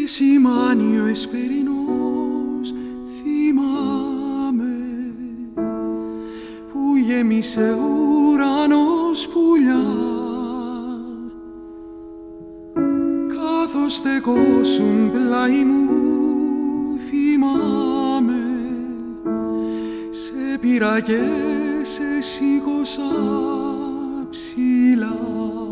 σημάνει ο εσπερινός, θυμάμαι, που γέμισε ουρανός πουλιά, καθώς στεκόσουν πλάι μου, θυμάμαι, σε πήρα και σε σήκωσα ψηλά.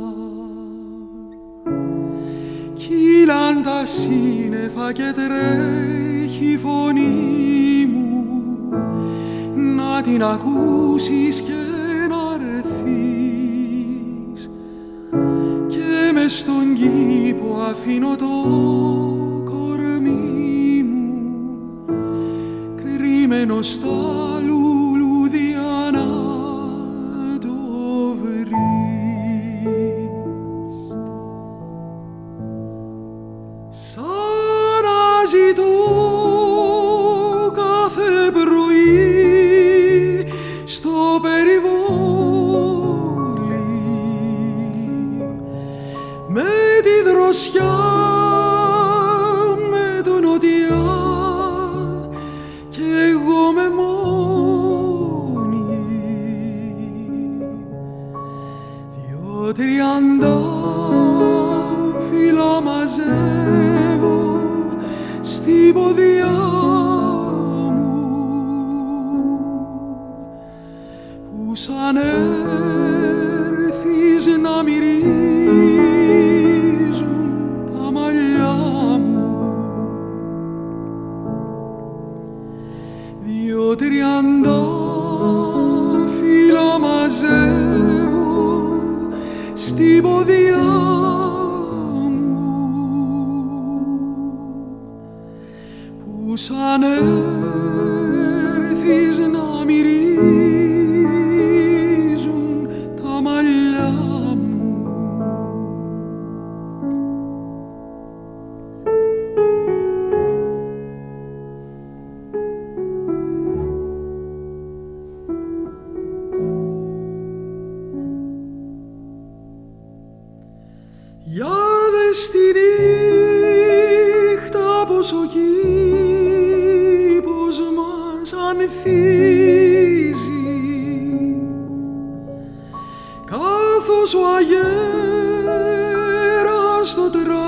Κύλαν τα σύννεφα και τρέχει η φωνή μου, να την ακούσεις και να ρθείς, και μες στον κήπο αφήνω το κορμί μου, κρυμμένο στα λουλούδια να το βρεις. Σαν να ζητώ κάθε πρωί στο περιβόλι, με τη δροσιά, με το νοτιά, κι εγώ με μόνη, 2-30 φύλλα μαζεύω στην ποδιά μου, που σαν έρθεις να μυρίζουν τα μαλλιά μου. 2-30 φύλλα μαζεύω στην ποδιά μου, που σαν έρθεις να μυρίζουν τα μαλλιά μου. Για δες τη νύχτα πως ο κήπος μας ανθίζει, καθώς ο αγέρας το τράβει